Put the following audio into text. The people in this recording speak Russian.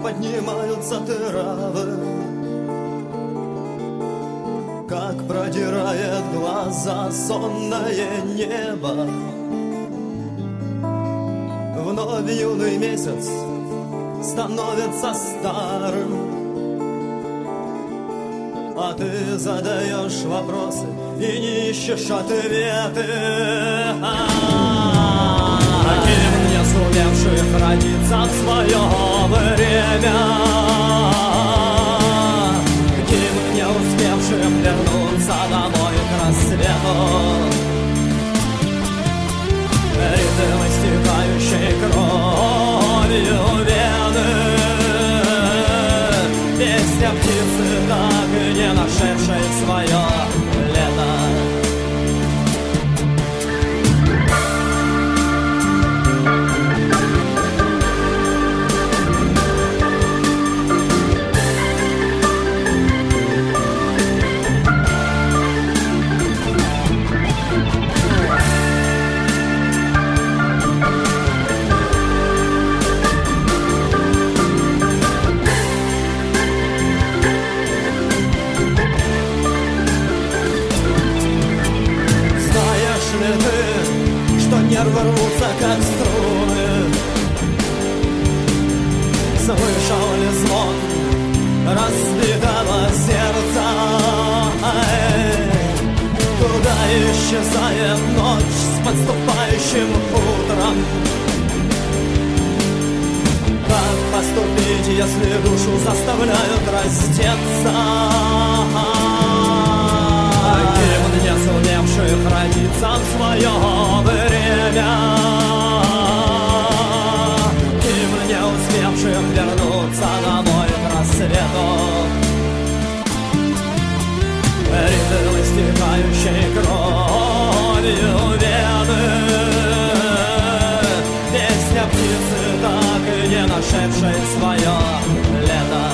поднимаются травы, как продирает глаза сонное небо. Вновь юный месяц становится старым, а ты задаешь вопросы и не ищешь ответы. Таким не сумевших родиться в свое время, таким не успевшим вернуться домой к рассвету, ритм истекающей кровью вены, песня птицы, так и не нашедшей свое лето. Нервы рвутся, как струны. Слышал ли звон разбитого сердца? Куда исчезает ночь с подступающим утром? Как поступить, если душу заставляют раздеться? Таким не сумевших родиться в свое время, таким не успевших вернуться домой к рассвету, ритм истекающей кровью вены, песня птицы, так и не нашедшей свое лето.